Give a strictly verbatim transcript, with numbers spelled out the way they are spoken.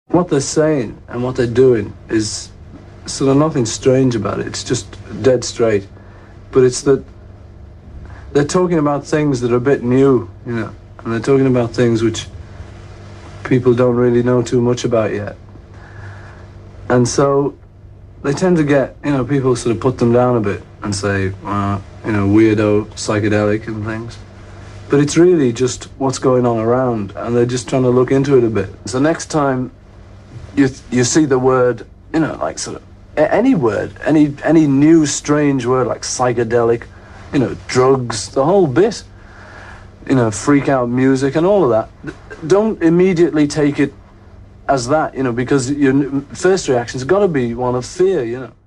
what they're saying and what they're doing is sort of nothing strange about it. It's just dead straight. But it's that they're talking about things that are a bit new, you know, and they're talking about things which people don't really know too much about yet. And so they tend to get, you know, people sort of put them down a bit and say, uh, you know, weirdo, psychedelic and things. But it's really just what's going on around, and they're just trying to look into it a bit. So next time you you see the word, you know, like sort of any word, any any new strange word like psychedelic, you know, drugs, the whole bit, you know, freak out music and all of that, don't immediately take it as that, you know, because your first reaction's got to be one of fear, you know.